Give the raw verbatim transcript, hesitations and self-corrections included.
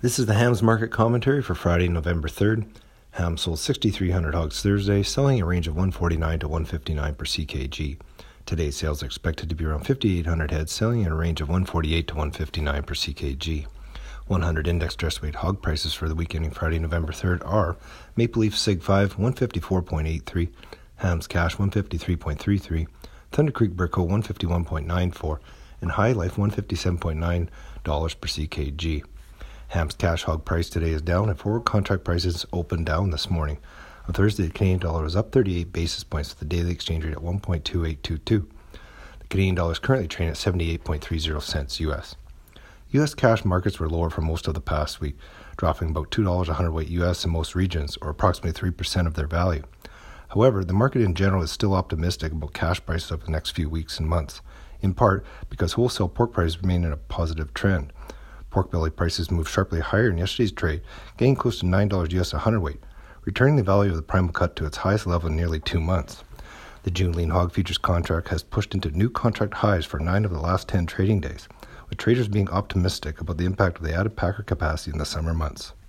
This is the hams market commentary for Friday, November third. Ham sold sixty-three hundred hogs Thursday, selling a range of one forty-nine to one fifty-nine per C K G. Today's sales are expected to be around fifty-eight hundred heads, selling in a range of one forty-eight to one fifty-nine per C K G. one hundred index dress weight hog prices for the week ending Friday, November third are Maple Leaf Sig five one fifty-four point eight three, Hams Cash one fifty-three point three three, Thunder Creek Burco one fifty-one point nine four, and High Life one fifty-seven point nine dollars per C K G. Hams cash hog price today is down, and forward contract prices opened down this morning. On Thursday, the Canadian dollar was up thirty-eight basis points with the daily exchange rate at one point two eight two two. The Canadian dollar is currently trading at seventy-eight point three zero cents U S. U S cash markets were lower for most of the past week, dropping about two dollars a hundredweight U S in most regions, or approximately three percent of their value. However, the market in general is still optimistic about cash prices over the next few weeks and months, in part because wholesale pork prices remain in a positive trend. Pork belly prices moved sharply higher in yesterday's trade, getting close to nine dollars U S a hundredweight, returning the value of the primal cut to its highest level in nearly two months. The June lean hog futures contract has pushed into new contract highs for nine of the last ten trading days, with traders being optimistic about the impact of the added packer capacity in the summer months.